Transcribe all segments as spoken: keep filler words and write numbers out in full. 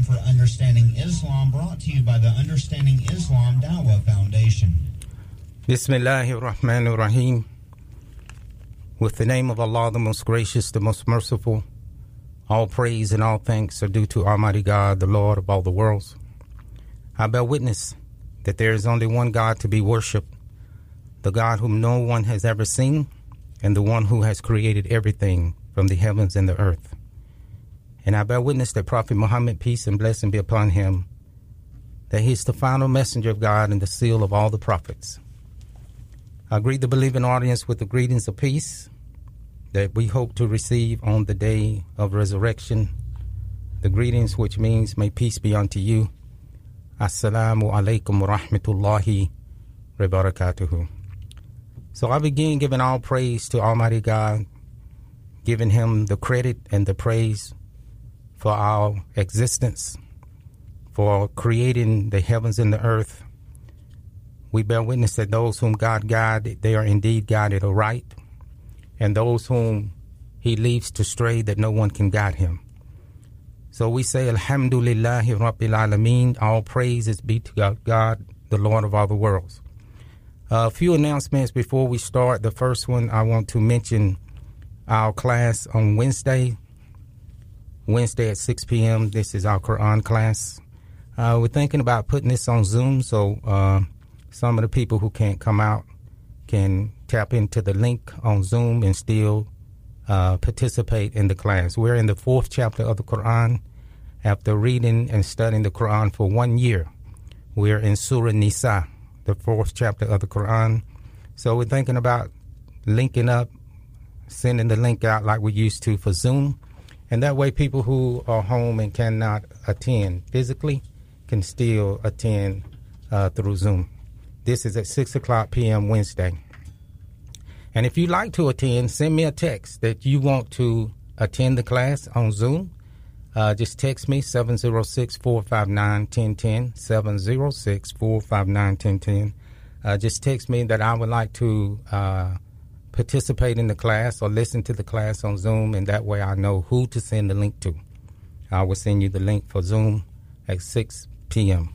for Understanding Islam, brought to you by the Understanding Islam Dawah Foundation. Bismillahir Rahmanir Rahim. With the name of Allah, the most gracious, the most merciful, all praise and all thanks are due to Almighty God, the Lord of all the worlds. I bear witness that there is only one God to be worshipped, the God whom no one has ever seen, and the one who has created everything from the heavens and the earth. And I bear witness that Prophet Muhammad, peace and blessing be upon him, that he is the final messenger of God and the seal of all the prophets. I greet the believing audience with the greetings of peace that we hope to receive on the day of resurrection. The greetings which means, may peace be unto you. Assalamu alaikum wa rahmatullahi wa barakatuhu. So I begin giving all praise to Almighty God, giving him the credit and the praise for our existence, for creating the heavens and the earth. We bear witness that those whom God guided, they are indeed guided aright, and those whom he leaves to stray, that no one can guide him. So we say, Alhamdulillahi Rabbil Alameen, all praises be to God, the Lord of all the worlds. A few announcements before we start. The first one, I want to mention our class on Wednesday, Wednesday at six p.m. This is our Quran class. Uh, we're thinking about putting this on Zoom, so uh, some of the people who can't come out can tap into the link on Zoom and still uh, participate in the class. We're in the fourth chapter of the Quran. After reading and studying the Quran for one year, we're in Surah Nisa, the fourth chapter of the Quran. So we're thinking about linking up, sending the link out like we used to for Zoom. And that way people who are home and cannot attend physically can still attend uh, through Zoom. This is at six o'clock p.m. Wednesday. And if you'd like to attend, send me a text that you want to attend the class on Zoom. Uh, just text me, seven zero six, four five nine, one zero one zero, seven zero six, four five nine, one zero one zero. Uh, just text me that I would like to uh, participate in the class or listen to the class on Zoom, and that way I know who to send the link to. I will send you the link for Zoom at six p.m.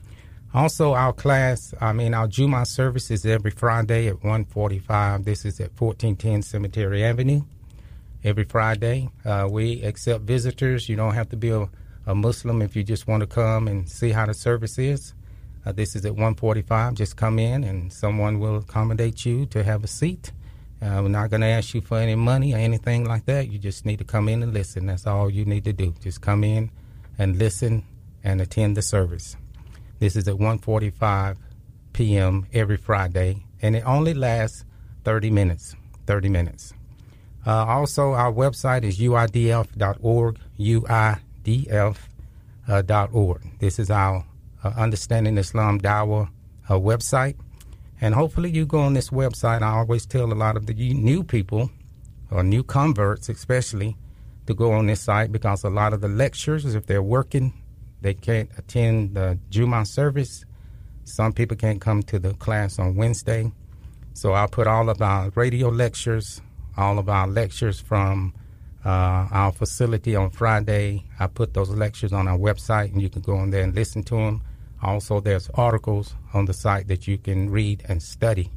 Also, our class, I mean, our Jummah service is every Friday at one forty-five. This is at fourteen ten Cemetery Avenue. Every Friday, uh, we accept visitors. You don't have to be a, a Muslim if you just want to come and see how the service is. Uh, this is at one forty-five. Just come in and someone will accommodate you to have a seat. Uh, we're not going to ask you for any money or anything like that. You just need to come in and listen. That's all you need to do. Just come in and listen and attend the service. This is at one forty-five p.m. every Friday, and it only lasts thirty minutes. thirty minutes. Uh, also, our website is U I D F dot org, U I D F dot org. This is our uh, Understanding Islam Dawah uh, website. And hopefully you go on this website. I always tell a lot of the new people, or new converts especially, to go on this site, because a lot of the lectures, if they're working, they can't attend the Jummah service. Some people can't come to the class on Wednesday. So I'll put all of our radio lectures, all of our lectures from uh, our facility on Friday. I put those lectures on our website, and you can go on there and listen to them. Also, there's articles on the site that you can read and study.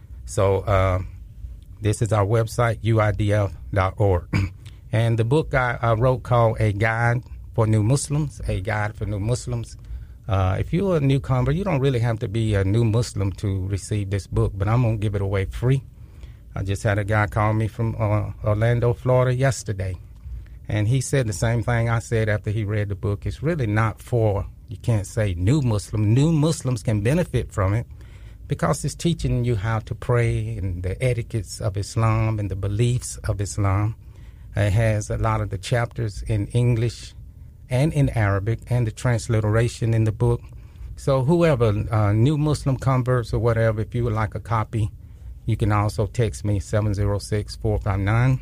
So uh, this is our website, U I D F dot org. And the book I, I wrote called A Guide for New Muslims, A Guide for New Muslims. Uh, if you're a newcomer, you don't really have to be a new Muslim to receive this book, but I'm going to give it away free. I just had a guy call me from uh, Orlando, Florida yesterday, and he said the same thing I said after he read the book. It's really not for, you can't say new Muslim. New Muslims can benefit from it because it's teaching you how to pray and the etiquettes of Islam and the beliefs of Islam. It has a lot of the chapters in English and in Arabic and the transliteration in the book. So whoever, uh, new Muslim converts or whatever, if you would like a copy, you can also text me, seven zero six, four five nine,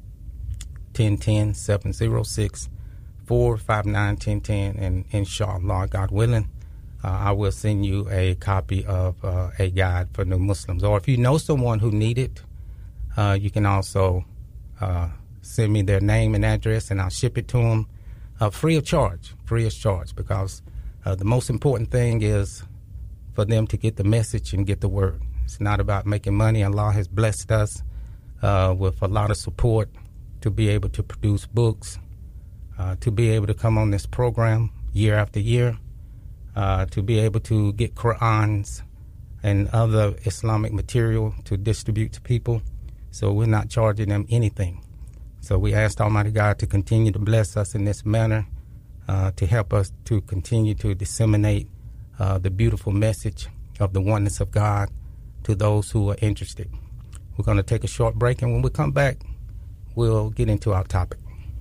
one zero one zero, seven zero six, four five nine, one zero one zero, and inshallah, God willing, uh, I will send you a copy of uh, A Guide for New Muslims. Or if you know someone who need it, uh, you can also uh, send me their name and address, and I'll ship it to them. uh, free of charge, free of charge, because uh, the most important thing is for them to get the message and get the word. It's not about making money. Allah has blessed us uh, with a lot of support to be able to produce books, uh, to be able to come on this program year after year, uh, to be able to get Qur'ans and other Islamic material to distribute to people. So we're not charging them anything. So we asked Almighty God to continue to bless us in this manner, uh, to help us to continue to disseminate uh, the beautiful message of the oneness of God to those who are interested. We're going to take a short break, and when we come back, we'll get into our topic.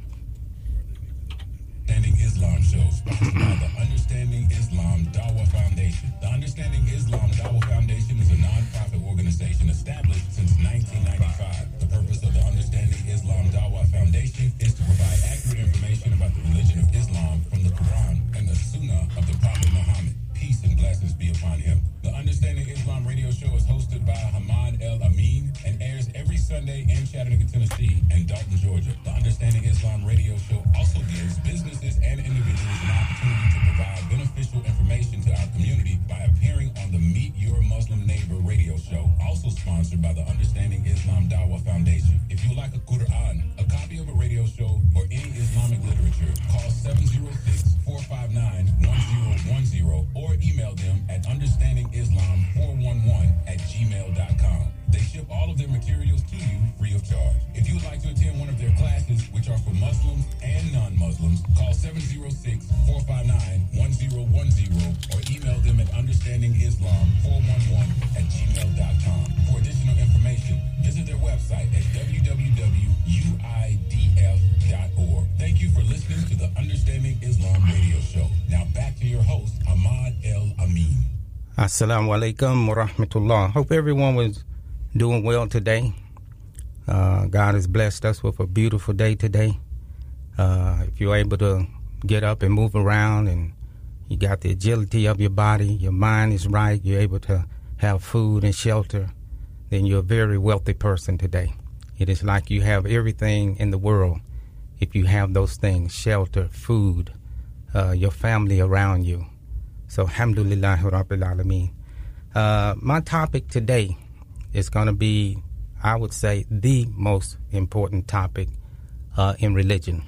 Understanding Islam show, sponsored by the Understanding Islam Dawah Foundation. The Understanding Islam Dawah Foundation is a non-profit organization established since nineteen ninety-five. The purpose of the Understanding Islam Dawah Foundation is to provide accurate information about the religion of Islam from the Quran and the Sunnah of the Prophet Muhammad. Peace and blessings be upon him. The Understanding Islam radio show is hosted by Hamad El Amin and airs every Sunday in Chattanooga, Tennessee and Dalton, Georgia. The Understanding Islam radio show also gives businesses and individuals an opportunity to provide beneficial information to our community by appearing on the Meet Your Muslim Neighbor radio show, also sponsored by the Understanding Islam Dawah Foundation. If you like a Quran, a copy of a radio show, or any Islamic literature, call seven zero six, four five nine, one zero one zero or email them at understanding islam four one one at gmail dot com. They ship all of their materials to you free of charge. If you would like to attend one of their classes, which are for Muslims and non-Muslims, call seven zero six, four five nine, one zero one zero or email them at understanding islam four one one at gmail dot com. For additional information, visit their website at w w w dot u i d f dot org. Thank you for listening to the Understanding Islam radio show. Now back to your host, Ahmad El Amin. Assalamu alaikum wa rahmatullah. Hope everyone was doing well today. Uh, God has blessed us with a beautiful day today. Uh, if you're able to get up and move around and you got the agility of your body, your mind is right, you're able to have food and shelter, then you're a very wealthy person today. It is like you have everything in the world if you have those things: shelter, food, uh, your family around you. So, alhamdulillah rabbil alameen. Uh, my topic today is going to be, I would say, the most important topic uh, in religion.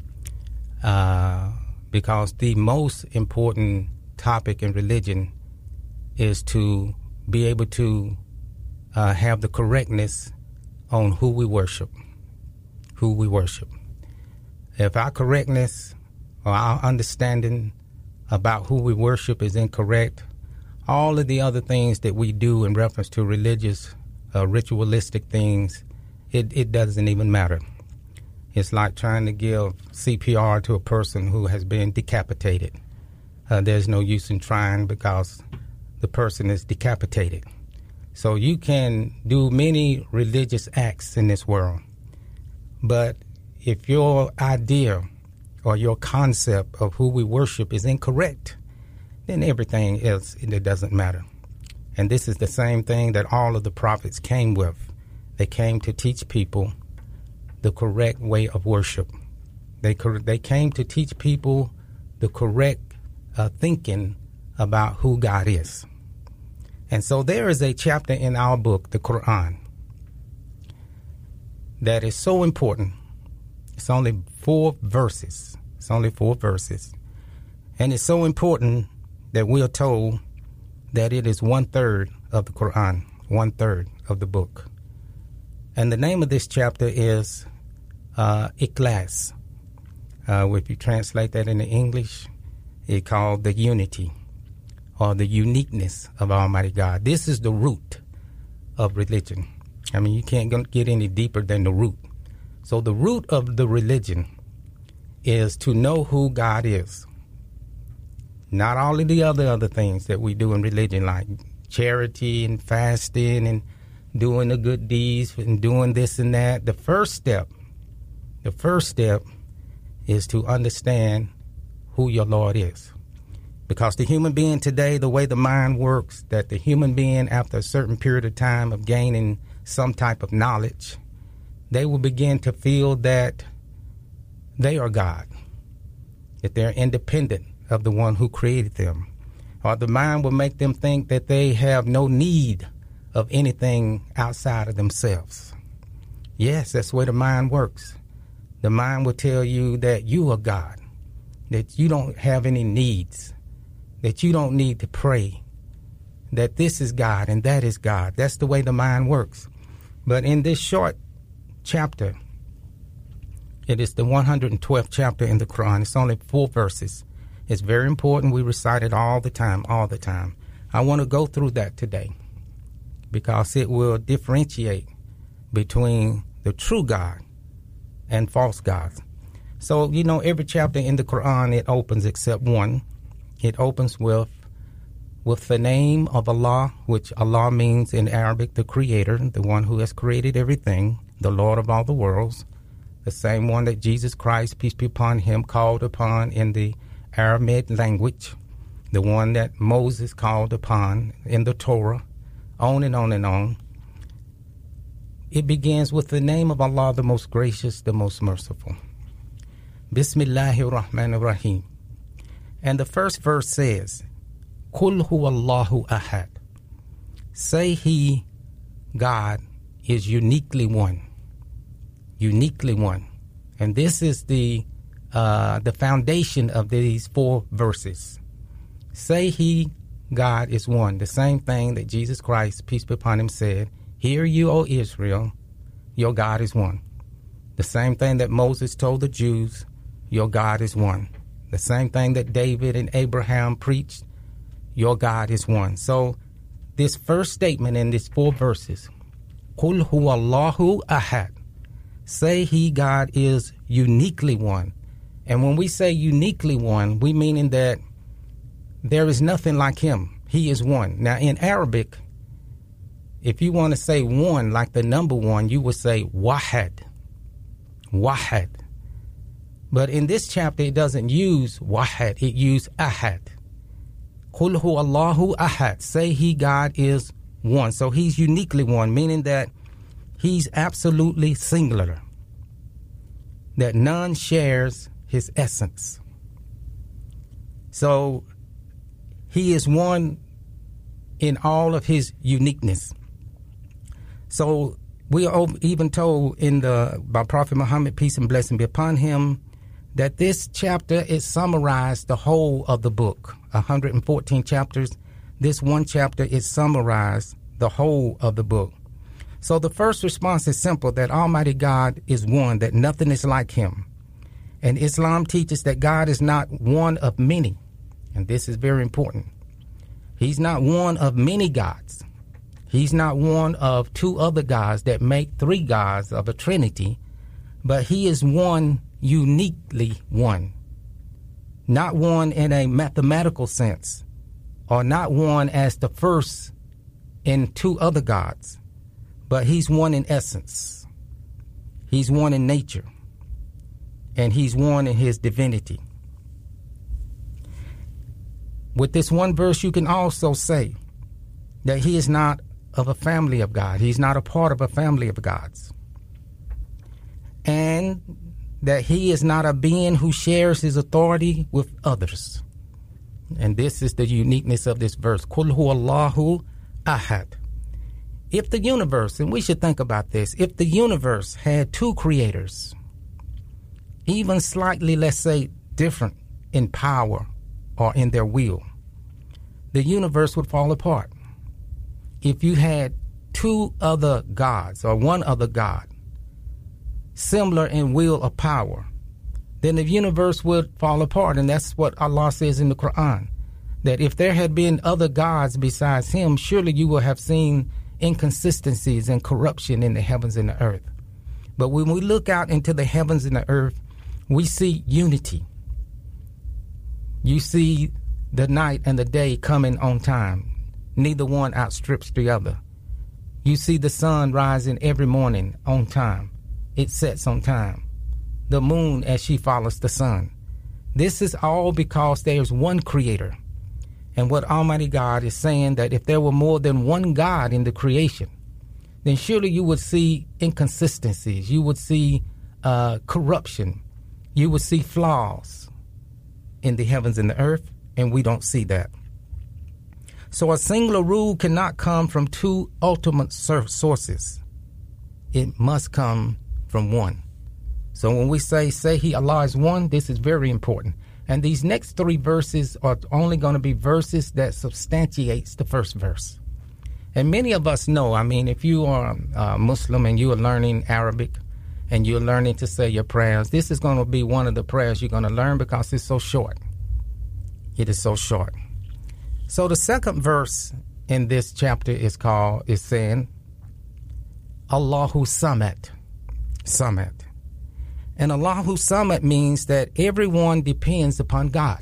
Uh, because the most important topic in religion is to be able to uh, have the correctness on who we worship, who we worship. If our correctness or our understanding about who we worship is incorrect, all of the other things that we do in reference to religious, uh, ritualistic things, it, it doesn't even matter. It's like trying to give C P R to a person who has been decapitated. Uh, there's no use in trying because the person is decapitated. So you can do many religious acts in this world, but if your idea or your concept of who we worship is incorrect, then everything else, it doesn't matter. And this is the same thing that all of the prophets came with. They came to teach people the correct way of worship. They they came to teach people the correct uh, thinking about who God is. And so there is a chapter in our book, the Quran, that is so important. It's only four verses. It's only four verses. And it's so important that we are told that it is one third of the Quran, one third of the book. And the name of this chapter is uh, Ikhlas. Uh, if you translate that into English, it's called the unity or the uniqueness of Almighty God. This is the root of religion. I mean, you can't get any deeper than the root. So the root of the religion is to know who God is. Not all of the other other things that we do in religion, like charity and fasting and doing the good deeds and doing this and that. The first step, the first step is to understand who your Lord is. Because the human being today, the way the mind works, that the human being, after a certain period of time of gaining some type of knowledge, they will begin to feel that they are God. that they're independent of the one who created them. Or the mind will make them think that they have no need of anything outside of themselves. Yes, that's the way the mind works. The mind will tell you that you are God, that you don't have any needs, that you don't need to pray, that this is God and that is God. That's the way the mind works. But in this short chapter, it is the one hundred twelfth chapter in the Quran. It's only four verses. It's very important. We recite it all the time, all the time. I want to go through that today because it will differentiate between the true God and false gods. So, you know, every chapter in the Quran, it opens except one. It opens with with the name of Allah, which Allah means in Arabic, the creator, the one who has created everything, the Lord of all the worlds, the same one that Jesus Christ, peace be upon him, called upon in the Aramaic language, the one that Moses called upon in the Torah, on and on and on. It begins with the name of Allah, the most gracious, the most merciful. Bismillahir Rahmanir Rahim. And the first verse says, Kul huwallahu ahad. Say he, God, is uniquely one. Uniquely one. And this is the uh, the foundation of these four verses. Say he, God, is one. The same thing that Jesus Christ, peace be upon him, said, Hear you, O Israel, your God is one. The same thing that Moses told the Jews, your God is one. The same thing that David and Abraham preached, your God is one. So this first statement in these four verses, Qul huwallahu ahad. Say he, God, is uniquely one. And when we say uniquely one, we meaning that there is nothing like him. He is one. Now in Arabic, if you want to say one, like the number one, you would say wahad. Wahad. But in this chapter, it doesn't use wahad. It uses ahad. Qul huwallahu ahad. Say he, God, is one. So he's uniquely one, meaning that he's absolutely singular. That none shares his essence. So he is one in all of his uniqueness. So we are even told in the by Prophet Muhammad, peace and blessing be upon him, that this chapter is summarized the whole of the book, one hundred fourteen chapters. This one chapter is summarized the whole of the book. So the first response is simple, that Almighty God is one, that nothing is like him. And Islam teaches that God is not one of many. And this is very important. He's not one of many gods. He's not one of two other gods that make three gods of a trinity, but he is one, uniquely one. Not one in a mathematical sense, or not one as the first in two other gods, but he's one in essence. He's one in nature, and he's one in his divinity. With this one verse, you can also say that he is not of a family of God. He's not a part of a family of gods. And that he is not a being who shares his authority with others. And this is the uniqueness of this verse. Qul huwallahu ahad. If the universe, and we should think about this, if the universe had two creators, even slightly, let's say, different in power or in their will, the universe would fall apart. If you had two other gods or one other god, similar in will or power, then the universe would fall apart. And that's what Allah says in the Quran, that if there had been other gods besides him, surely you will have seen inconsistencies and corruption in the heavens and the earth. But when we look out into the heavens and the earth, we see unity. You see the night and the day coming on time. Neither one outstrips the other. You see the sun rising every morning on time. It sets on time. The moon as she follows the sun. This is all because there's one creator. And what Almighty God is saying, that if there were more than one God in the creation, then surely you would see inconsistencies. You would see uh, corruption. You would see flaws. in the heavens and the earth, and we don't see that. So a singular rule cannot come from two ultimate sources. It must come from one. So when we say, say he, Allah is one, this is very important. And these next three verses are only going to be verses that substantiates the first verse. And many of us know, I mean, if you are a Muslim and you are learning Arabic and you're learning to say your prayers, this is going to be one of the prayers you're going to learn because it's so short. It is so short. So the second verse in this chapter is called, is saying, Allahu Samad. Samad. And Allahu Samad means that everyone depends upon God.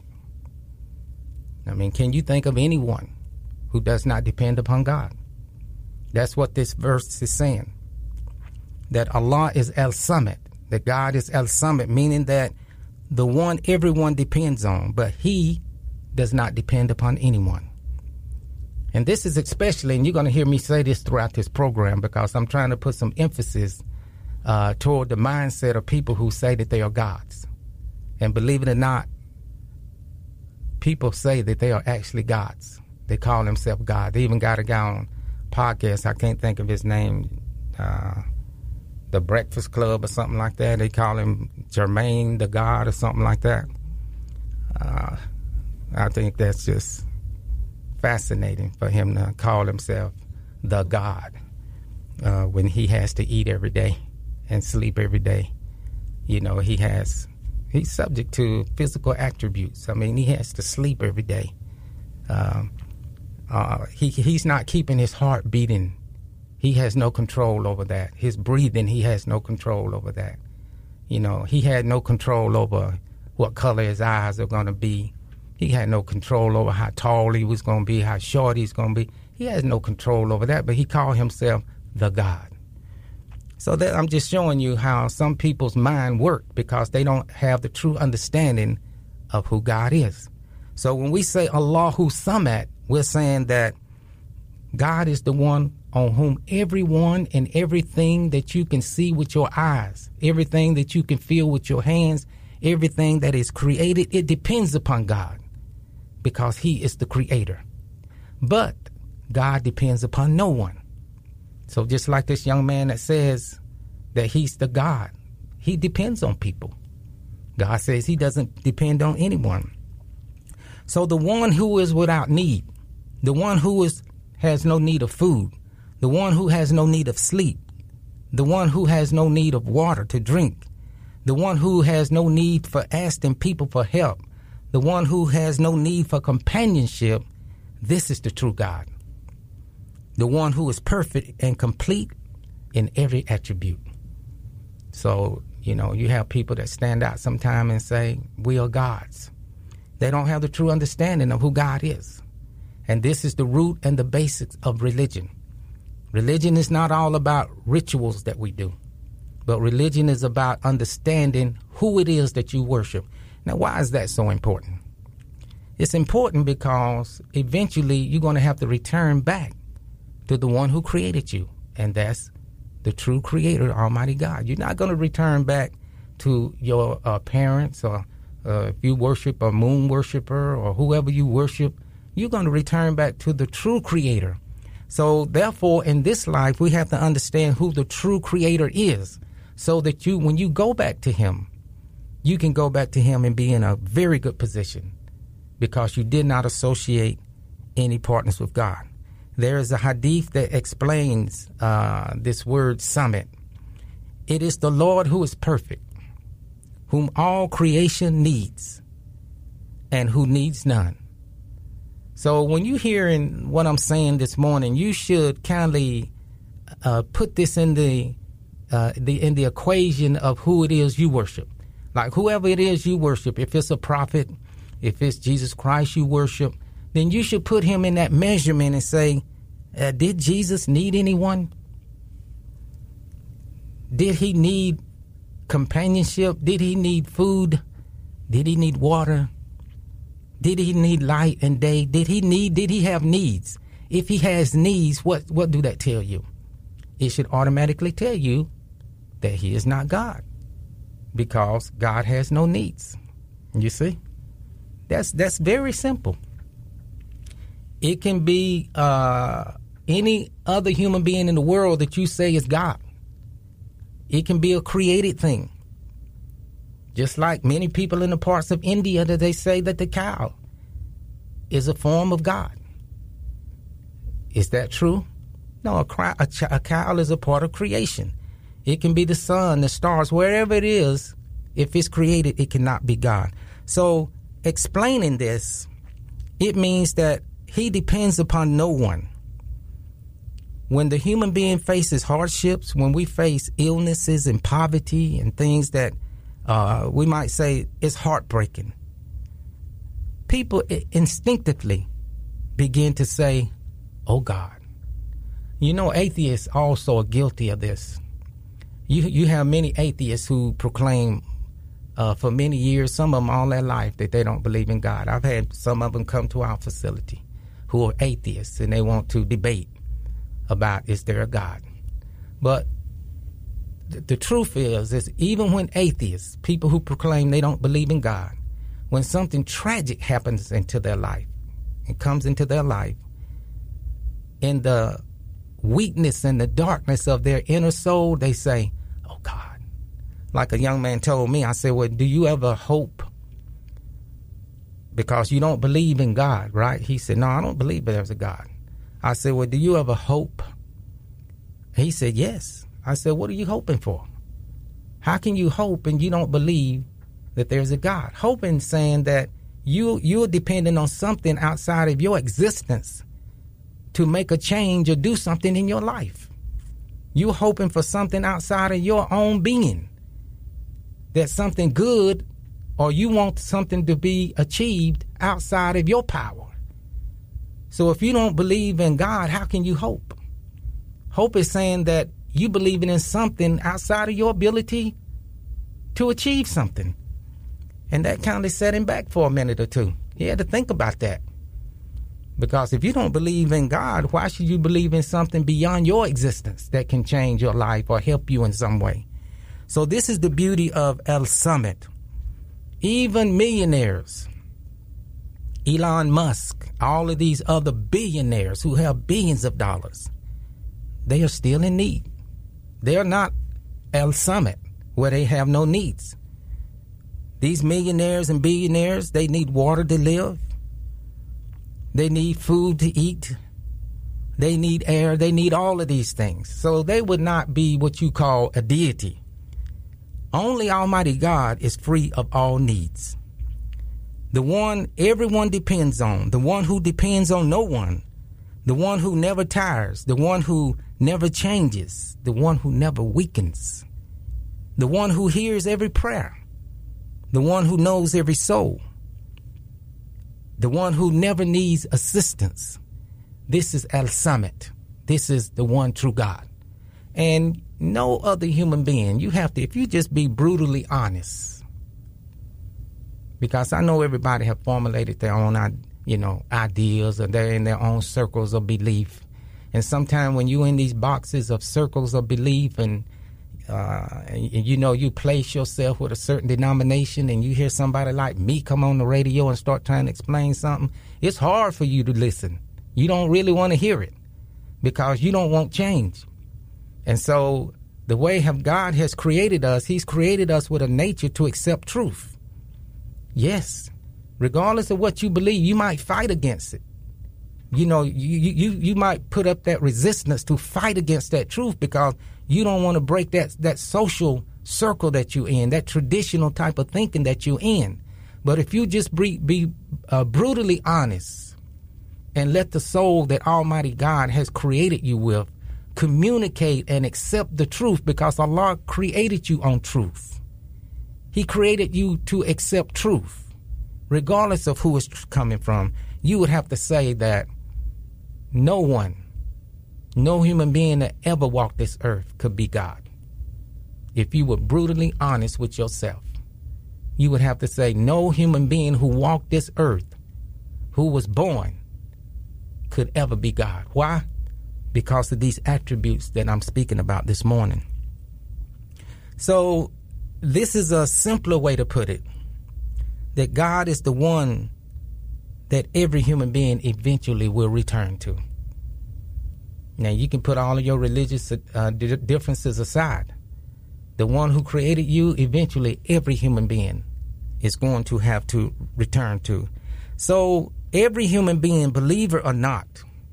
I mean, can you think of anyone who does not depend upon God? That's what this verse is saying. That Allah is Al-Samad. That God is Al-Samad, meaning that the one everyone depends on, but he does not depend upon anyone. And this is especially, and you're going to hear me say this throughout this program because I'm trying to put some emphasis uh, toward the mindset of people who say that they are gods. And believe it or not, people say that they are actually gods. They call themselves God. They even got a guy on podcast, I can't think of his name, uh, The Breakfast Club or something like that. They call him Jermaine the God or something like that. Uh, I think that's just fascinating for him to call himself the God uh, when he has to eat every day and sleep every day. You know, he has, he's subject to physical attributes. I mean, he has to sleep every day. Um, uh, he he's not keeping his heart beating. He has no control over that. His breathing, he has no control over that. You know, he had no control over what color his eyes are going to be. He had no control over how tall he was going to be, how short he's going to be. He has no control over that, but he called himself the God. So that I'm just showing you how some people's mind work because they don't have the true understanding of who God is. So when we say Allahu Samad, we're saying that God is the one on whom everyone and everything that you can see with your eyes, everything that you can feel with your hands, everything that is created, it depends upon God because he is the creator. But God depends upon no one. So just like this young man that says that he's the God, he depends on people. God says he doesn't depend on anyone. So the one who is without need, the one who is has no need of food, the one who has no need of sleep, the one who has no need of water to drink, the one who has no need for asking people for help, the one who has no need for companionship, this is the true God. The one who is perfect and complete in every attribute. So, you know, you have people that stand out sometime and say, we are gods. They don't have the true understanding of who God is. And this is the root and the basics of religion. Religion is not all about rituals that we do, but religion is about understanding who it is that you worship. Now, why is that so important? It's important because eventually you're going to have to return back to the one who created you, and that's the true creator, Almighty God. You're not going to return back to your uh, parents, or uh, if you worship a moon worshiper or whoever you worship, you're going to return back to the true creator. So therefore, in this life, we have to understand who the true creator is, so that you, when you go back to him, you can go back to him and be in a very good position because you did not associate any partners with God. There is a hadith that explains uh, this word Samad. It is the Lord who is perfect, whom all creation needs, and who needs none. So when you hearing what I'm saying this morning, you should kindly uh, put this in the uh, the in the equation of who it is you worship. Like whoever it is you worship, if it's a prophet, if it's Jesus Christ you worship, then you should put him in that measurement and say, uh, did Jesus need anyone? Did he need companionship? Did he need food? Did he need water? Did he need light and day? Did he need, did he have needs? If he has needs, what, what do that tell you? It should automatically tell you that he is not God, because God has no needs. You see? That's that's very simple. It can be uh, any other human being in the world that you say is God. It can be a created thing. Just like many people in the parts of India that they say that the cow is a form of God. Is that true? No, a, cry, a, ch- a cow is a part of creation. It can be the sun, the stars, wherever it is. If it's created, it cannot be God. So explaining this, it means that he depends upon no one. When the human being faces hardships, when we face illnesses and poverty and things that uh, we might say is heartbreaking, people instinctively begin to say, oh God. You know, atheists also are guilty of this. You you have many atheists who proclaim uh, for many years, some of them all their life, that they don't believe in God. I've had some of them come to our facility who are atheists and they want to debate about is there a God. But th- the truth is, is even when atheists, people who proclaim they don't believe in God, when something tragic happens into their life, it comes into their life, in the weakness and the darkness of their inner soul, they say, oh God. Like a young man told me, I said, well, do you ever hope? Because you don't believe in God, right? He said, no, I don't believe there's a God. I said, well, do you ever hope? He said, yes. I said, what are you hoping for? How can you hope and you don't believe that there's a God? Hoping, saying that you, you're dependent on something outside of your existence to make a change or do something in your life. You're hoping for something outside of your own being. That something good, or you want something to be achieved outside of your power. So if you don't believe in God, how can you hope? Hope is saying that you believing in something outside of your ability to achieve something. And that kind of set him back for a minute or two. He had to think about that. Because if you don't believe in God, why should you believe in something beyond your existence that can change your life or help you in some way? So this is the beauty of El Summit. Even millionaires, Elon Musk, all of these other billionaires who have billions of dollars, they are still in need. They are not El Summit, where they have no needs. These millionaires and billionaires, they need water to live. They need food to eat. They need air. They need all of these things. So they would not be what you call a deity. Only Almighty God is free of all needs. The one everyone depends on, the one who depends on no one, the one who never tires, the one who never changes, the one who never weakens, the one who hears every prayer, the one who knows every soul, the one who never needs assistance. This is El Summit. This is the one true God. And no other human being, you have to, if you just be brutally honest, because I know everybody have formulated their own, you know, ideas, or they're in their own circles of belief. And sometimes when you're in these boxes of circles of belief and, uh, and, and you know, you place yourself with a certain denomination and you hear somebody like me come on the radio and start trying to explain something, it's hard for you to listen. You don't really want to hear it because you don't want change. And so the way have God has created us, he's created us with a nature to accept truth. Yes, regardless of what you believe, you might fight against it. You know, you, you, you might put up that resistance to fight against that truth because you don't want to break that, that social circle that you're in, that traditional type of thinking that you're in. But if you just be, be uh, brutally honest and let the soul that Almighty God has created you with communicate and accept the truth, because Allah created you on truth. He created you to accept truth, regardless of who it's coming from. You would have to say that no one, no human being that ever walked this earth could be God. If you were brutally honest with yourself, you would have to say no human being who walked this earth, who was born, could ever be God. Why? Because of these attributes that I'm speaking about this morning. So this is a simpler way to put it, that God is the one that every human being eventually will return to. Now, you can put all of your religious uh, differences aside. The one who created you, eventually every human being is going to have to return to. So every human being, believer or not,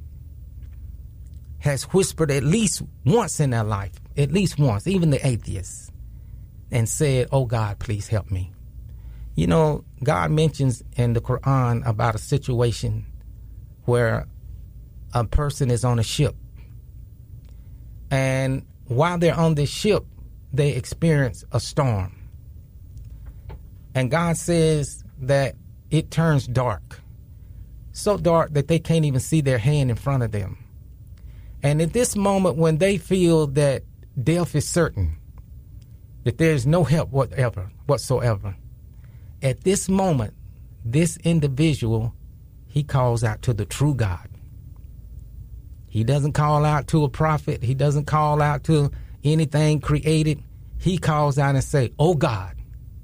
has whispered at least once in their life, at least once, even the atheists, and said, oh God, please help me. You know, God mentions in the Quran about a situation where a person is on a ship, and while they're on this ship, they experience a storm. And God says that it turns dark, so dark that they can't even see their hand in front of them. And at this moment, when they feel that death is certain, that there's no help whatever, whatsoever, at this moment, this individual, he calls out to the true God. He doesn't call out to a prophet. He doesn't call out to anything created. He calls out and say, oh God,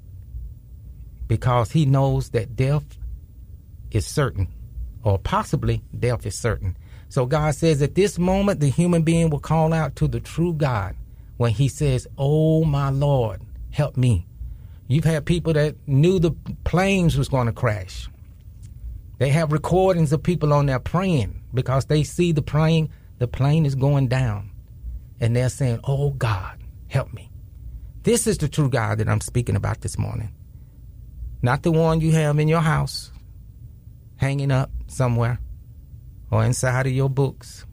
because he knows that death is certain, or possibly death is certain. So God says at this moment, the human being will call out to the true God when he says, oh my Lord, help me. You've had people that knew the planes was going to crash. They have recordings of people on there praying because they see the plane, the plane is going down. And they're saying, oh God, help me. This is the true God that I'm speaking about this morning. Not the one you have in your house, hanging up somewhere, or inside of your books.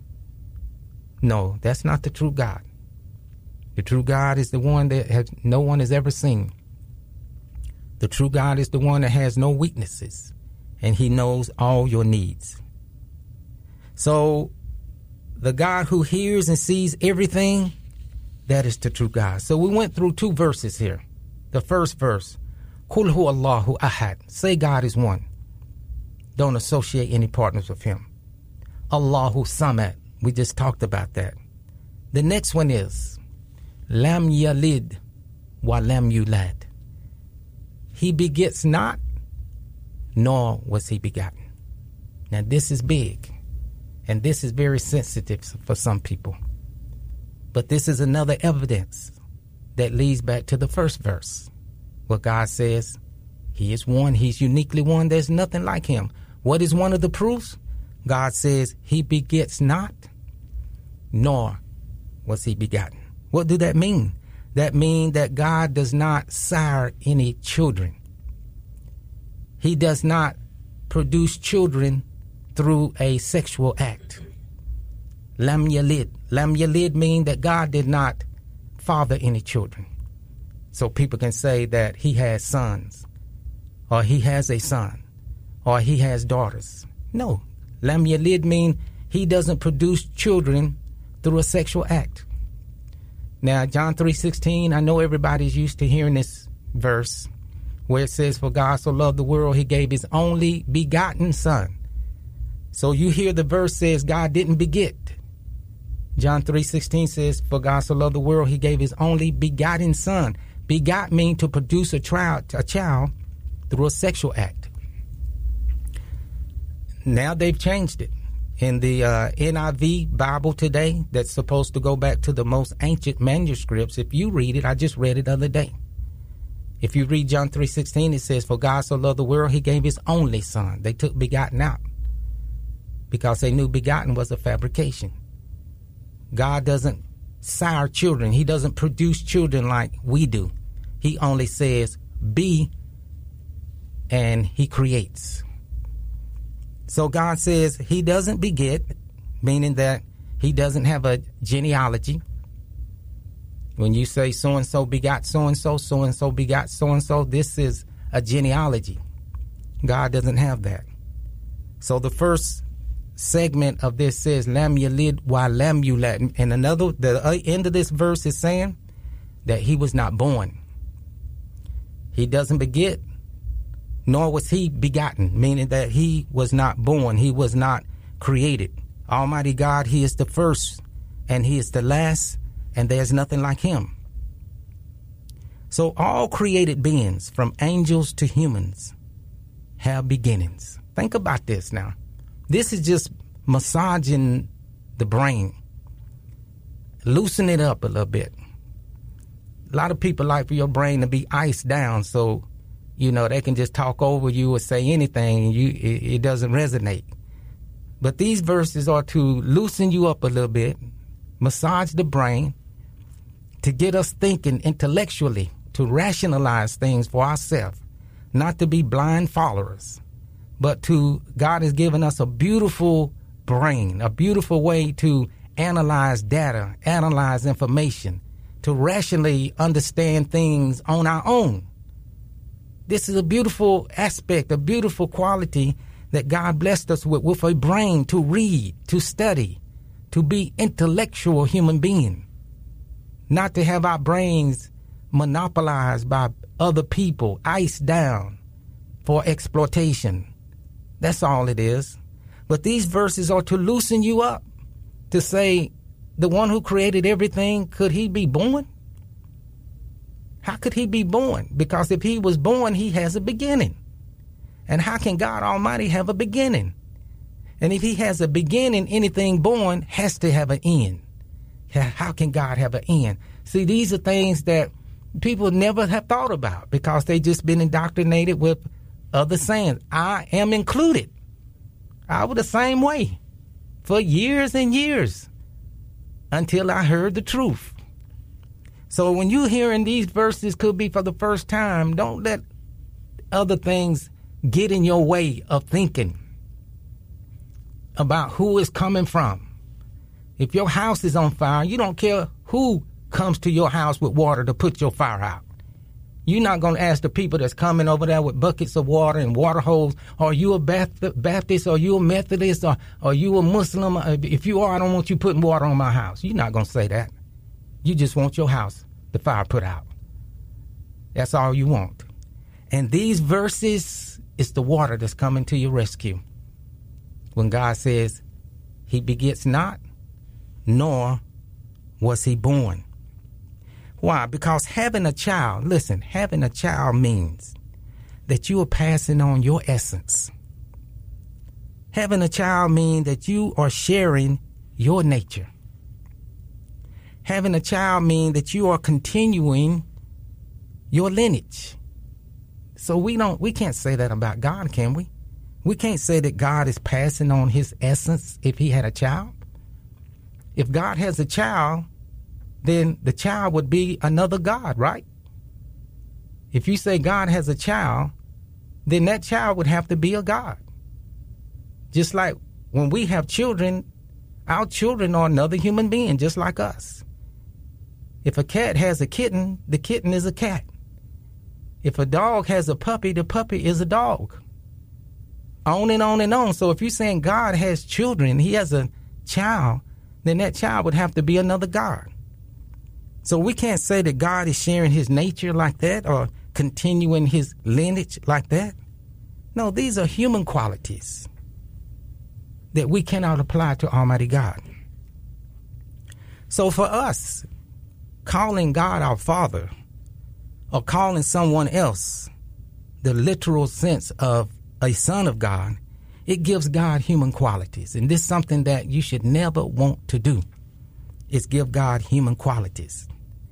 No, that's not the true God. The true God is the one that has, no one has ever seen. The true God is the one that has no weaknesses, and he knows all your needs. So the God who hears and sees everything, that is the true God. So we went through two verses here. The first verse, Qul hu Allahu ahad. Say God is one. Don't associate any partners with him. Allahu samad. We just talked about that. The next one is Lam yalid wa lam yulad. He begets not, nor was he begotten. Now this is big, and this is very sensitive for some people. But this is another evidence that leads back to the first verse, where God says he is one, he's uniquely one, there's nothing like him. What is one of the proofs? God says he begets not, nor was he begotten. What do that mean? That means that God does not sire any children. He does not produce children through a sexual act. Lam yalid. Lam yalid means that God did not father any children. So people can say that he has sons, or he has a son, or he has daughters. No. Lam yalid means he doesn't produce children through a sexual act. Now, John three sixteen, I know everybody's used to hearing this verse where it says, for God so loved the world, he gave his only begotten son. So you hear the verse says God didn't beget. John three sixteen says, for God so loved the world, he gave his only begotten son. Begot means to produce a child, a child through a sexual act. Now they've changed it. In the uh, N I V Bible today, that's supposed to go back to the most ancient manuscripts, if you read it, I just read it the other day. If you read John three sixteen, it says, for God so loved the world, he gave his only son. They took begotten out because they knew begotten was a fabrication. God doesn't sire children. He doesn't produce children like we do. He only says be, and he creates. So God says he doesn't beget, meaning that he doesn't have a genealogy. When you say so-and-so begot so-and-so, so-and-so begot so-and-so, this is a genealogy. God doesn't have that. So the first segment of this says, Lam yalid wa lam yulad. And another, the end of this verse is saying that he was not born. He doesn't beget, nor was he begotten, meaning that he was not born. He was not created. Almighty God, he is the first and he is the last, and there's nothing like him. So all created beings, from angels to humans, have beginnings. Think about this now. This is just massaging the brain, loosen it up a little bit. A lot of people like for your brain to be iced down so, you know, they can just talk over you or say anything and you it, it doesn't resonate. But these verses are to loosen you up a little bit, massage the brain, to get us thinking intellectually, to rationalize things for ourselves, not to be blind followers, but to, God has given us a beautiful brain, a beautiful way to analyze data, analyze information, to rationally understand things on our own. This is a beautiful aspect, a beautiful quality that God blessed us with, with a brain to read, to study, to be intellectual human being, not to have our brains monopolized by other people, iced down for exploitation. That's all it is. But these verses are to loosen you up, to say, the one who created everything, could he be born? How could he be born? Because if he was born, he has a beginning. And how can God Almighty have a beginning? And if he has a beginning, anything born has to have an end. How can God have an end? See, these are things that people never have thought about because they just been indoctrinated with other sayings. I am included. I was the same way for years and years until I heard the truth. So when you hearing these verses, could be for the first time, don't let other things get in your way of thinking about who is coming from. If your house is on fire, you don't care who comes to your house with water to put your fire out. You're not going to ask the people that's coming over there with buckets of water and water hose, are you a Baptist, or you a Methodist, or are you a Muslim? If you are, I don't want you putting water on my house. You're not going to say that. You just want your house, the fire put out. That's all you want. And these verses, it's the water that's coming to your rescue. When God says, he begets not, nor was he born. Why? Because having a child, listen, having a child means that you are passing on your essence. Having a child means that you are sharing your nature. Having a child means that you are continuing your lineage. So we don't, we can't say that about God, can we? We can't say that God is passing on his essence if he had a child. If God has a child, then the child would be another God, right? If you say God has a child, then that child would have to be a God. Just like when we have children, our children are another human being, just like us. If a cat has a kitten, the kitten is a cat. If a dog has a puppy, the puppy is a dog. On and on and on. So if you're saying God has children, he has a child, then that child would have to be another God. So we can't say that God is sharing his nature like that or continuing his lineage like that. No, these are human qualities that we cannot apply to Almighty God. So for us, calling God our Father or calling someone else the literal sense of a son of God, it gives God human qualities. And this is something that you should never want to do, is give God human qualities.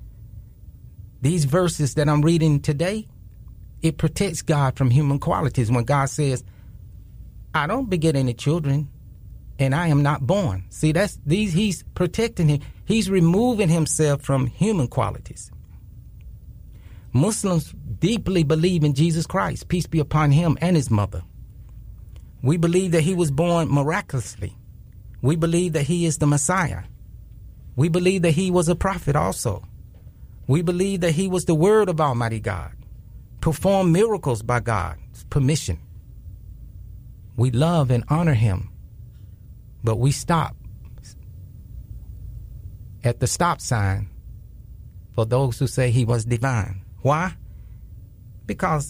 These verses that I'm reading today, it protects God from human qualities. When God says, I don't beget any children and I am not born. See, that's these, he's protecting him. He's removing himself from human qualities. Muslims deeply believe in Jesus Christ, peace be upon him and his mother. We believe that he was born miraculously. We believe that he is the Messiah. We believe that he was a prophet also. We believe that he was the word of Almighty God, performed miracles by God's permission. We love and honor him, but we stop at the stop sign for those who say he was divine. Why? Because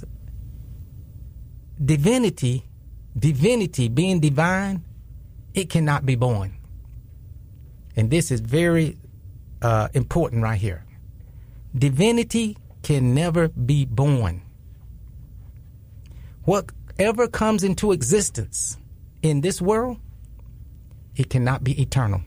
divinity, divinity being divine, it cannot be born. And this is very uh, important right here. Divinity can never be born. What whatever comes into existence in this world, it cannot be eternal.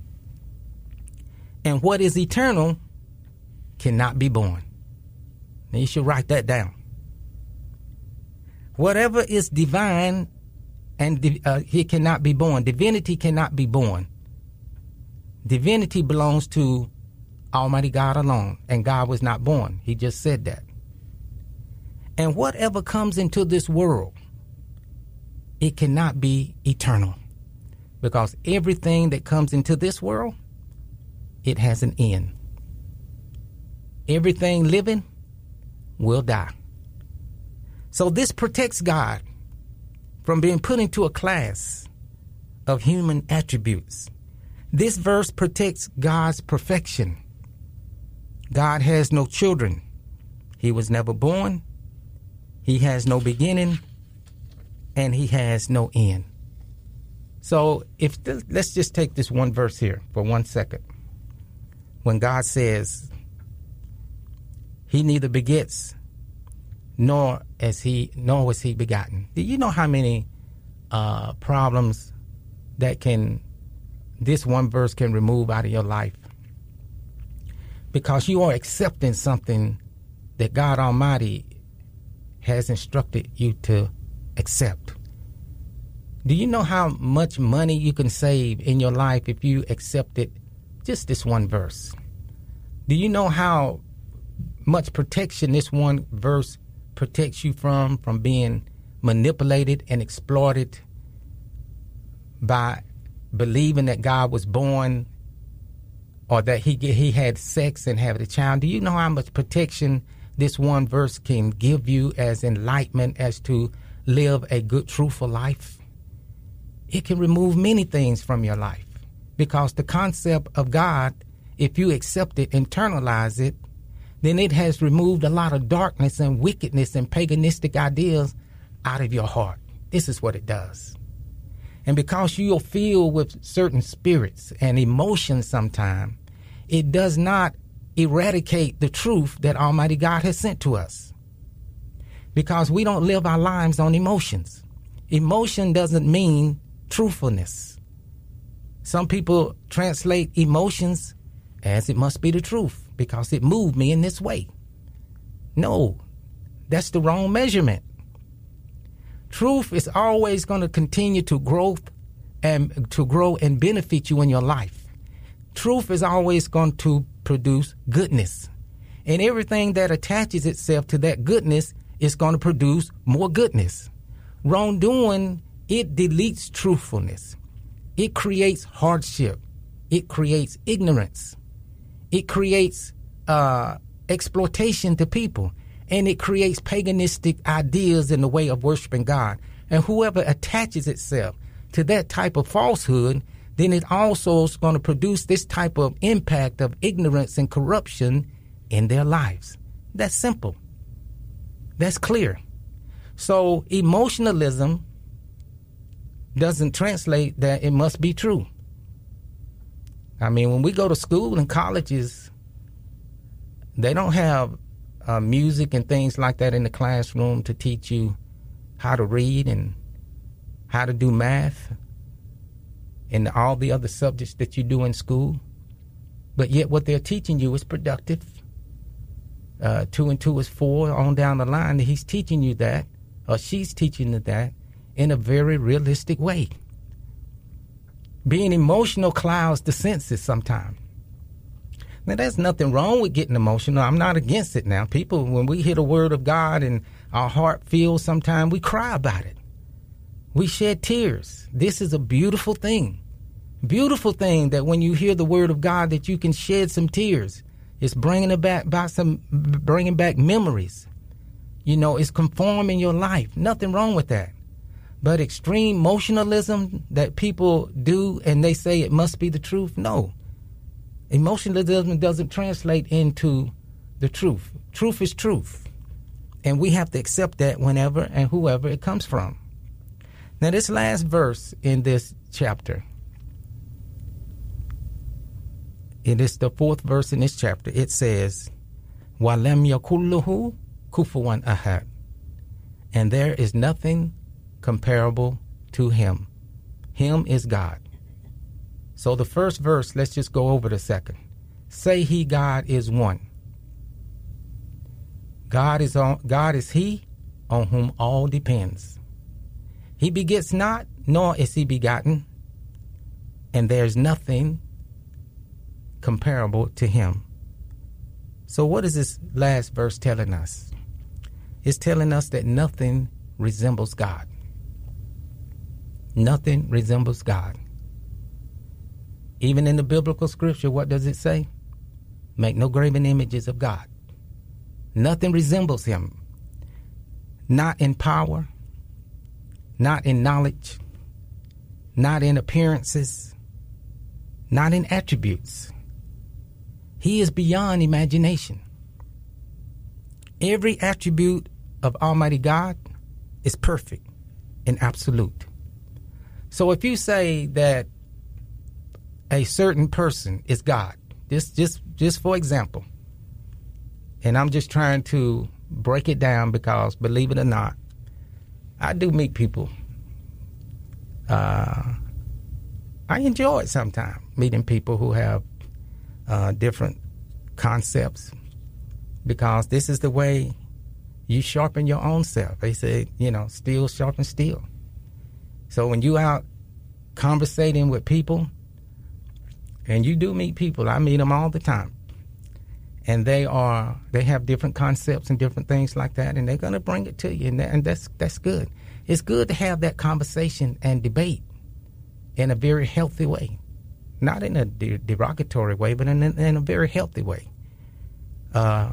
And what is eternal cannot be born. Now you should write that down. Whatever is divine and uh, it cannot be born. Divinity cannot be born. Divinity belongs to Almighty God alone, and God was not born. He just said that. And whatever comes into this world, it cannot be eternal, because everything that comes into this world, it has an end. Everything living will die. So this protects God from being put into a class of human attributes. This verse protects God's perfection. God has no children. He was never born. He has no beginning, and he has no end. So if th- let's just take this one verse here for one second. When God says, he neither begets nor as he nor was he begotten. Do you know how many uh, problems that can this one verse can remove out of your life? Because you are accepting something that God Almighty has instructed you to accept. Do you know how much money you can save in your life if you accepted just this one verse? Do you know how much protection this one verse protects you from, from being manipulated and exploited by believing that God was born or that he he had sex and had a child? Do you know how much protection this one verse can give you as enlightenment as to live a good, truthful life? It can remove many things from your life, because the concept of God, if you accept it, internalize it, then it has removed a lot of darkness and wickedness and paganistic ideas out of your heart. This is what it does. And because you are filled with certain spirits and emotions sometimes, it does not eradicate the truth that Almighty God has sent to us. Because we don't live our lives on emotions. Emotion doesn't mean truthfulness. Some people translate emotions as it must be the truth because it moved me in this way. No, that's the wrong measurement. Truth is always going to continue to grow and to grow and benefit you in your life. Truth is always going to produce goodness, and everything that attaches itself to that goodness is going to produce more goodness. Wrongdoing, it deletes truthfulness. It creates hardship. It creates ignorance. It creates uh, exploitation to people. And it creates paganistic ideas in the way of worshiping God. And whoever attaches itself to that type of falsehood, then it also is going to produce this type of impact of ignorance and corruption in their lives. That's simple. That's clear. So emotionalism doesn't translate that it must be true. I mean, when we go to school and colleges, they don't have uh, music and things like that in the classroom to teach you how to read and how to do math and all the other subjects that you do in school. But yet what they're teaching you is productive. Uh, two and two is four on down the line. He's teaching you that, or she's teaching you that in a very realistic way. Being emotional clouds the senses sometimes. Now, there's nothing wrong with getting emotional. I'm not against it now. People, when we hear the word of God and our heart feels, sometimes we cry about it. We shed tears. This is a beautiful thing. Beautiful thing that when you hear the word of God that you can shed some tears. It's bringing it back by some, bringing back memories. You know, it's conforming your life. Nothing wrong with that. But extreme emotionalism that people do and they say it must be the truth, no. Emotionalism doesn't translate into the truth. Truth is truth. And we have to accept that whenever and whoever it comes from. Now, this last verse in this chapter, it is the fourth verse in this chapter. It says, وَلَمْ يَكُلُّهُ كُفُوًا أَحَدٌ. And there is nothing comparable to him. Him is God. So the first verse, let's just go over the second. Say he, God, is one. God is on, God is he on whom all depends. He begets not, nor is he begotten, and there's nothing comparable to him. So what is this last verse telling us? It's telling us that nothing resembles God. Nothing resembles God. Even in the biblical scripture, what does it say? Make no graven images of God. Nothing resembles him. Not in power, not in knowledge, not in appearances, not in attributes. He is beyond imagination. Every attribute of Almighty God is perfect and absolute. So if you say that a certain person is God, just just just for example, and I'm just trying to break it down because, believe it or not, I do meet people. Uh, I enjoy it sometimes, meeting people who have uh, different concepts, because this is the way you sharpen your own self. They say, you know, steel sharpens steel. So when you out conversating with people, and you do meet people, I meet them all the time, and they are they have different concepts and different things like that, and they're going to bring it to you, and, that, and that's that's good. It's good to have that conversation and debate in a very healthy way, not in a de- derogatory way, but in a, in a very healthy way. Uh,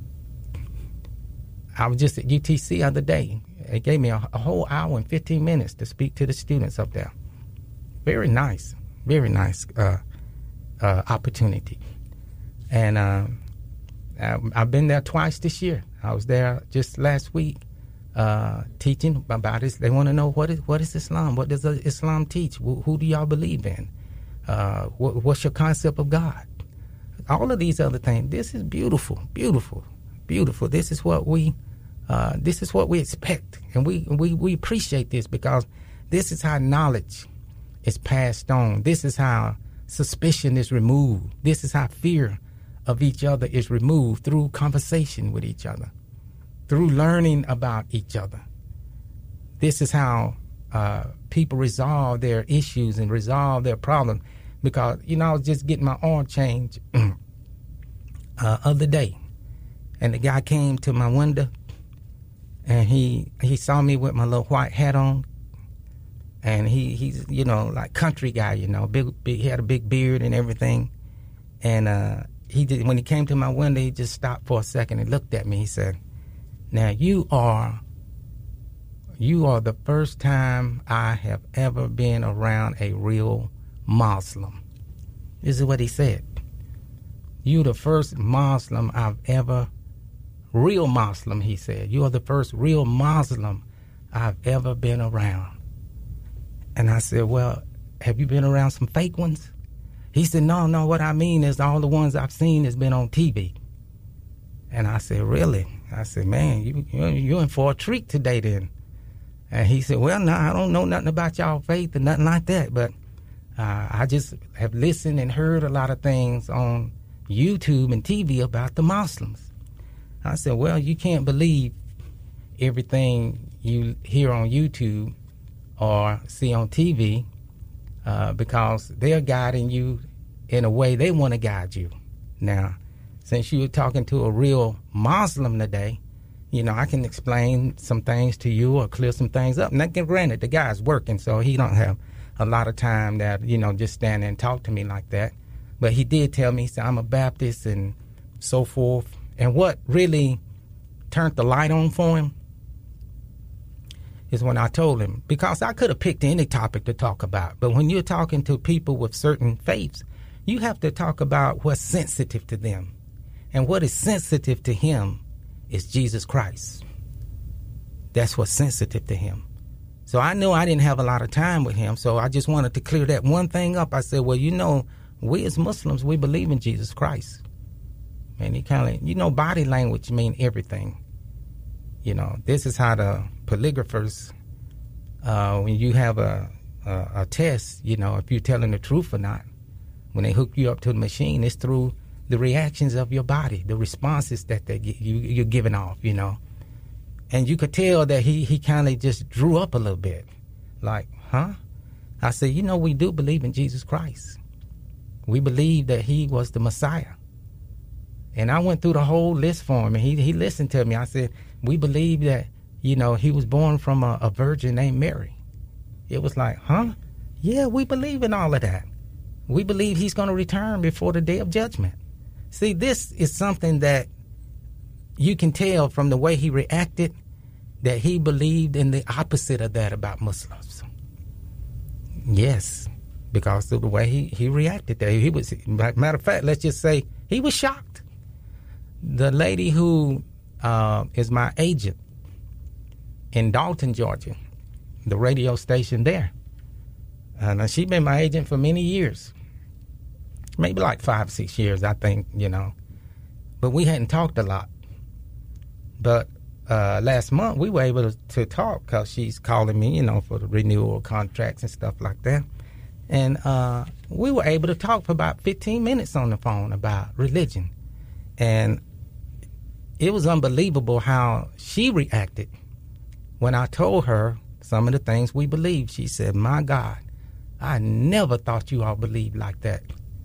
I was just at U T C the other day. It gave me a, a whole hour and fifteen minutes to speak to the students up there. Very nice, very nice uh, uh, opportunity. And uh, I, I've been there twice this year. I was there just last week uh, teaching about this. They want to know what is what is Islam? What does Islam teach? Who, who do y'all believe in? Uh, what, what's your concept of God? All of these other things. This is beautiful, beautiful, beautiful. This is what we, uh, this is what we expect, and we, we we appreciate this, because this is how knowledge is passed on. This is how suspicion is removed. This is how fear of each other is removed, through conversation with each other, through learning about each other. This is how uh, people resolve their issues and resolve their problems. Because, you know, I was just getting my oil change uh, other day, and the guy came to my window, and he he saw me with my little white hat on, and he he's you know like country guy, you know, big big he had a big beard and everything, and uh, he did, when he came to my window, he just stopped for a second and looked at me. He said, "Now you are you are the first time I have ever been around a real Muslim." This is what he said. "You the first Muslim I've ever, real Muslim," he said. "You are the first real Muslim I've ever been around." And I said, "Well, have you been around some fake ones?" He said, "No, no, what I mean is all the ones I've seen has been on T V." And I said, "Really?" I said, "Man, you, you're in for a treat today then." And he said, "Well, no, I don't know nothing about y'all faith or nothing like that, but Uh, I just have listened and heard a lot of things on YouTube and T V about the Muslims." I said, "Well, you can't believe everything you hear on YouTube or see on T V uh, because they're guiding you in a way they want to guide you." Now, since you were talking to a real Muslim today, you know, I can explain some things to you or clear some things up. Now, granted, the guy's working, so he don't have a lot of time that, you know, just stand there and talk to me like that. But he did tell me, he said, "I'm a Baptist," and so forth. And what really turned the light on for him is when I told him, because I could have picked any topic to talk about, but when you're talking to people with certain faiths, you have to talk about what's sensitive to them. And what is sensitive to him is Jesus Christ. That's what's sensitive to him. So I knew I didn't have a lot of time with him, so I just wanted to clear that one thing up. I said, "Well, you know, we as Muslims, we believe in Jesus Christ." And he kind of, you know, body language mean everything. You know, this is how the polygraphers uh, when you have a, a, a test, you know, if you're telling the truth or not, when they hook you up to the machine, it's through the reactions of your body, the responses that they get, you, you're giving off, you know. And you could tell that he, he kind of just drew up a little bit. Like, huh? I said, you know, we do believe in Jesus Christ. We believe that he was the Messiah. And I went through the whole list for him, and he, he listened to me. I said, we believe that, you know, he was born from a, a virgin named Mary. It was like, huh? Yeah, we believe in all of that. We believe he's going to return before the day of judgment. See, this is something that you can tell from the way he reacted that he believed in the opposite of that about Muslims. Yes, because of the way he, he reacted there. He was, matter of fact, let's just say he was shocked. The lady who uh, is my agent in Dalton, Georgia, the radio station there, and she's been my agent for many years, maybe like five, six years, I think, you know. But we hadn't talked a lot. But uh, last month we were able to, to talk because she's calling me, you know, for the renewal contracts and stuff like that. And uh, we were able to talk for about fifteen minutes on the phone about religion. And it was unbelievable how she reacted when I told her some of the things we believed. She said, my God, I never thought you all believed like that.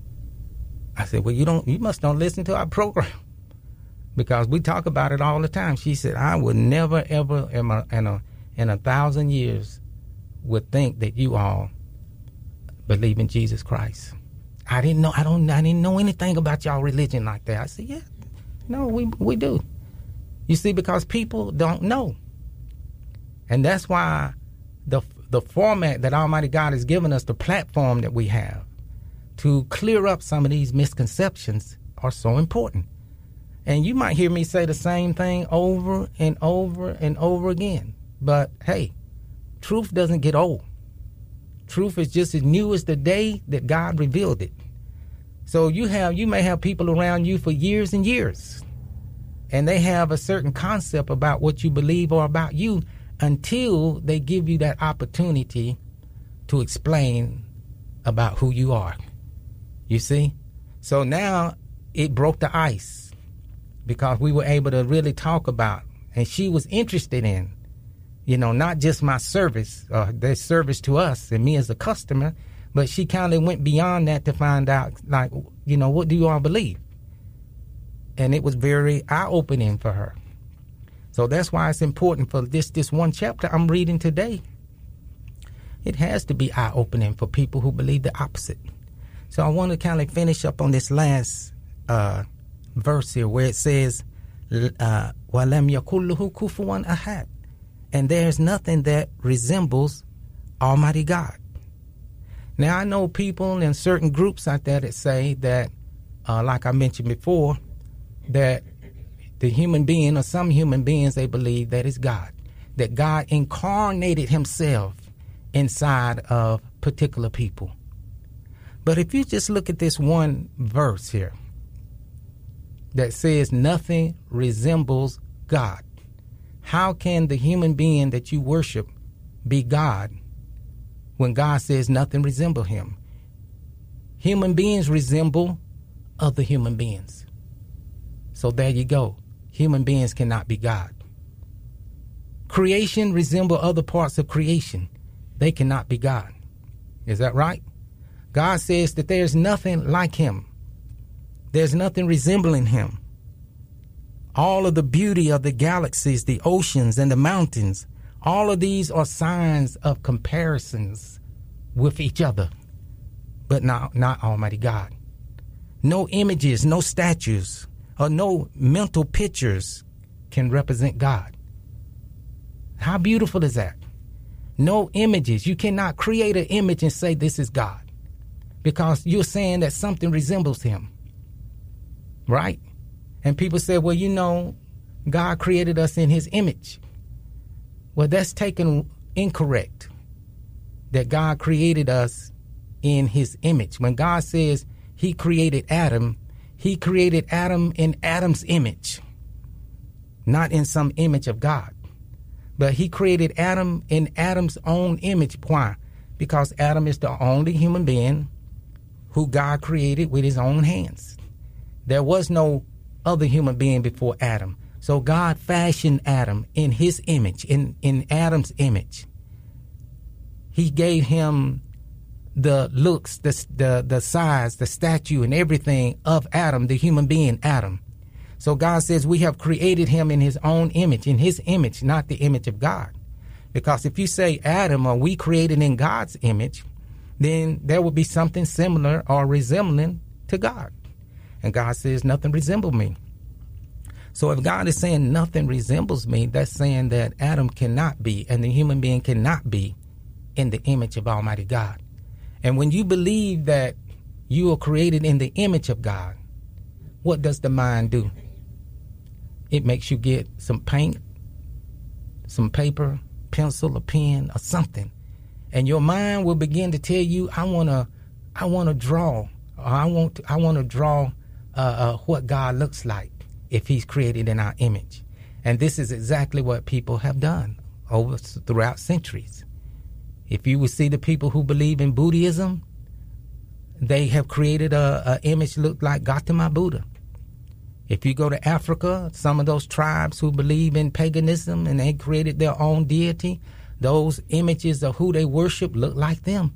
I said, well, you don't, you must don't listen to our program because we talk about it all the time. She said, I would never, ever in a, in a, in a thousand years would think that you all believe in Jesus Christ. I didn't know, I don't, I didn't know anything about y'all religion like that. I said, yeah, no, we, we do. You see, because people don't know. And that's why the, the format that Almighty God has given us, the platform that we have, to clear up some of these misconceptions are so important. And you might hear me say the same thing over and over and over again. But hey, truth doesn't get old. Truth is just as new as the day that God revealed it. So you have, you may have people around you for years and years, and they have a certain concept about what you believe or about you until they give you that opportunity to explain about who you are. You see? So now it broke the ice because we were able to really talk about, and she was interested in, you know, not just my service, uh, their service to us and me as a customer, but she kind of went beyond that to find out, like, you know, what do you all believe? And it was very eye-opening for her. So that's why it's important for this, this one chapter I'm reading today. It has to be eye-opening for people who believe the opposite. So I want to kind of finish up on this last uh, verse here where it says, uh, وَلَمْ يَكُلْ لَهُ كُفُوًا أَحَدٌ, and there's nothing that resembles Almighty God. Now, I know people in certain groups out there that say that, uh, like I mentioned before, that the human being or some human beings, they believe that is God, that God incarnated himself inside of particular people. But if you just look at this one verse here that says nothing resembles God, how can the human being that you worship be God when God says nothing resembles him? Human beings resemble other human beings. So there you go. Human beings cannot be God. Creation resemble other parts of creation. They cannot be God. Is that right? God says that there's nothing like him. There's nothing resembling him. All of the beauty of the galaxies, the oceans, and the mountains, all of these are signs of comparisons with each other, but not, not Almighty God. No images, no statues, or no mental pictures can represent God. How beautiful is that? No images. You cannot create an image and say this is God, because you're saying that something resembles him, right? And people say, well, you know, God created us in his image. Well, that's taken incorrect, that God created us in his image. When God says he created Adam, he created Adam in Adam's image, not in some image of God. But he created Adam in Adam's own image. Why? Because Adam is the only human being who God created with his own hands. There was no other human being before Adam. So God fashioned Adam in his image, in, in Adam's image. He gave him the looks, the, the, the size, the stature, and everything of Adam, the human being Adam. So God says we have created him in his own image, in his image, not the image of God. Because if you say Adam, are we created in God's image, then there will be something similar or resembling to God. And God says nothing resembles me. So if God is saying nothing resembles me, that's saying that Adam cannot be and the human being cannot be in the image of Almighty God. And when you believe that you are created in the image of God, what does the mind do? It makes you get some paint, some paper, pencil, a pen, or something. And your mind will begin to tell you, I want to I want to draw, or I want to, I want to draw uh, uh, what God looks like if he's created in our image. And this is exactly what people have done over throughout centuries. If you would see the people who believe in Buddhism, they have created a, a image look like Gautama Buddha. If you go to Africa, some of those tribes who believe in paganism and they created their own deity, those images of who they worship look like them.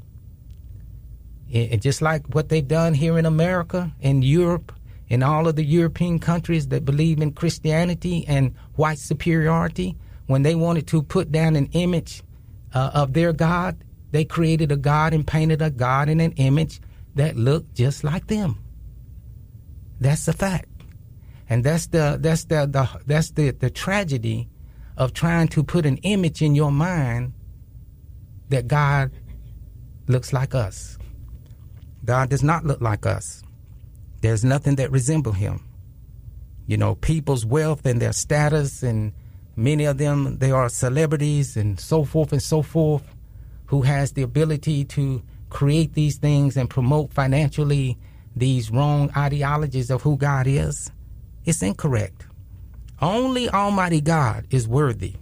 And just like what they've done here in America, in Europe, in all of the European countries that believe in Christianity and white superiority, when they wanted to put down an image uh, of their God, they created a God and painted a God in an image that looked just like them. That's a fact. And that's the that's the, the that's the, the tragedy of trying to put an image in your mind that God looks like us. God does not look like us. There's nothing that resembles him. You know, people's wealth and their status, and many of them, they are celebrities and so forth and so forth, who has the ability to create these things and promote financially these wrong ideologies of who God is. It's incorrect. Only Almighty God is worthy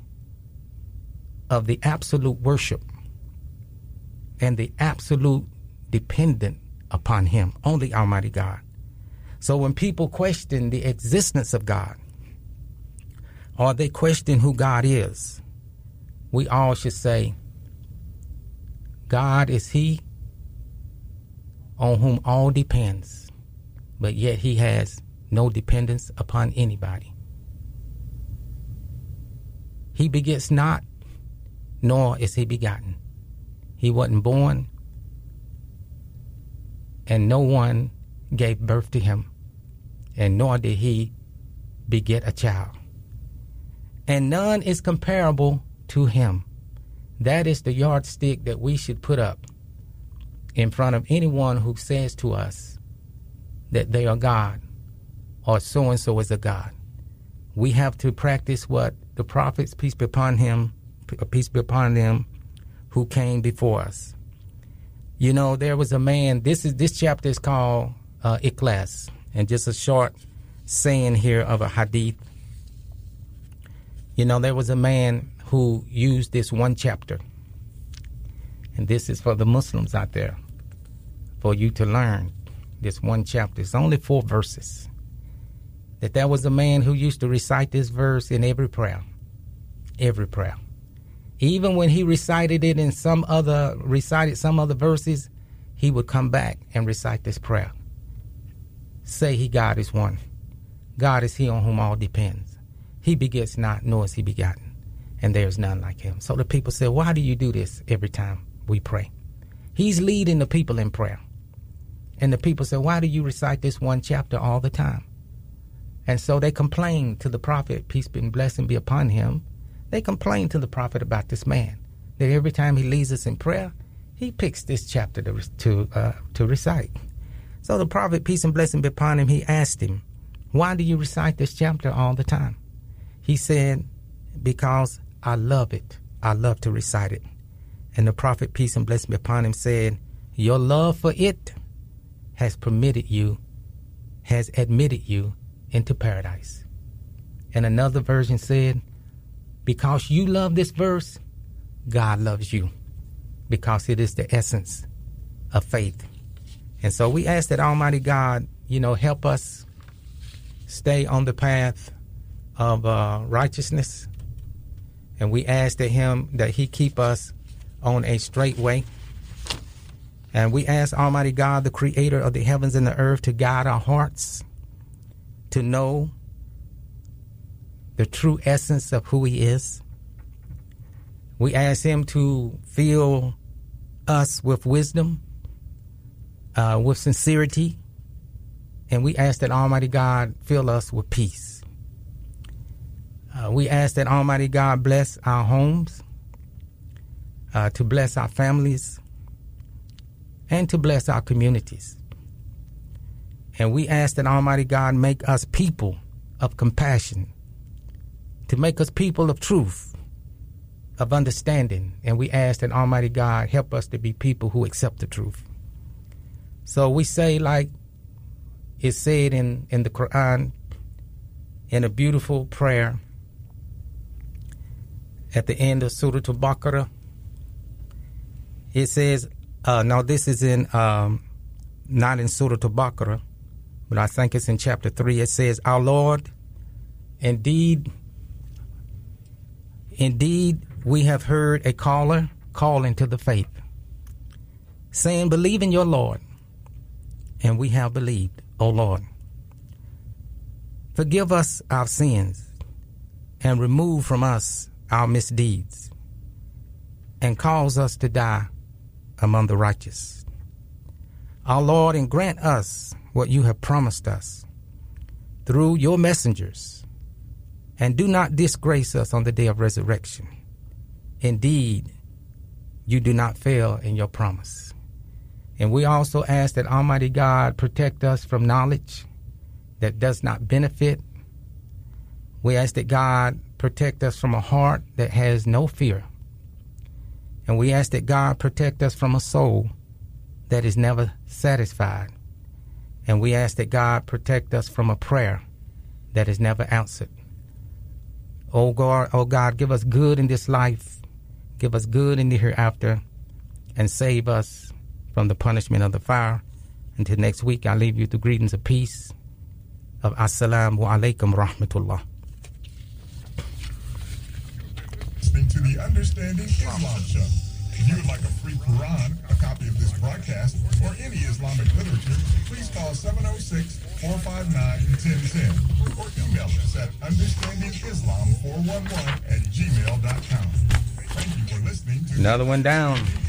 of the absolute worship and the absolute dependent upon him. Only Almighty God. So when people question the existence of God, or they question who God is, we all should say, God is he on whom all depends, but yet he has no dependence upon anybody. He begets not, nor is he begotten. He wasn't born, and no one gave birth to him, and nor did he beget a child. And none is comparable to him. That is the yardstick that we should put up in front of anyone who says to us that they are God, or so-and-so is a God. We have to practice what the prophets, peace be upon him, peace be upon them, who came before us. You know, there was a man, this is this chapter is called uh, Ikhlas, and just a short saying here of a hadith. You know, there was a man who used this one chapter, and this is for the Muslims out there, for you to learn this one chapter. It's only four verses. That there was a man who used to recite this verse in every prayer, every prayer. Even when he recited it in some other, recited some other verses, he would come back and recite this prayer. Say he, God is one. God is he on whom all depends. He begets not, nor is he begotten, and there is none like him. So the people said, why do you do this every time we pray? He's leading the people in prayer. And the people said, why do you recite this one chapter all the time? And so they complained to the prophet, peace and blessing be upon him. They complained to the prophet about this man, that every time he leads us in prayer, he picks this chapter to to, uh, to recite. So the prophet, peace and blessing be upon him, he asked him, why do you recite this chapter all the time? He said, because I love it. I love to recite it. And the prophet, peace and blessing be upon him, said, your love for it has permitted you, has admitted you into paradise. And another version said, Because you love this verse, God loves you, because it is the essence of faith. And so we ask that Almighty God, you know, help us stay on the path of uh, righteousness. And we ask that him, that he keep us on a straight way. And we ask Almighty God, the creator of the heavens and the earth, to guide our hearts to know the true essence of who he is. We ask him to fill us with wisdom, uh, with sincerity, and we ask that Almighty God fill us with peace. Uh, we ask that Almighty God bless our homes, uh, to bless our families, and to bless our communities. And we ask that Almighty God make us people of compassion, to make us people of truth, of understanding. And we ask that Almighty God help us to be people who accept the truth. So we say, like it's said in, in the Quran, in a beautiful prayer at the end of Surah Al-Baqarah, it says, uh, now this is in, um, not in Surah Al-Baqarah, but I think it's in chapter three. It says, our Lord, indeed, indeed, we have heard a caller calling to the faith, saying, believe in your Lord. And we have believed, O Lord. Forgive us our sins and remove from us our misdeeds, and cause us to die among the righteous. Our Lord, and grant us what you have promised us through your messengers, and do not disgrace us on the day of resurrection. Indeed, you do not fail in your promise. And we also ask that Almighty God protect us from knowledge that does not benefit. We ask that God protect us from a heart that has no fear. And we ask that God protect us from a soul that is never satisfied. And we ask that God protect us from a prayer that is never answered. Oh God, oh God, give us good in this life, give us good in the hereafter, and save us from the punishment of the fire. Until next week, I leave you the greetings of peace, of Assalamu alaikum rahmatullah. Listening to the Understanding Islam Show. If you would like a free Quran, a copy of this broadcast, or any Islamic literature, please call seven oh six, four five nine, one oh one oh or email us at understanding islam four one one at gmail dot com. Thank you for listening to Another one down.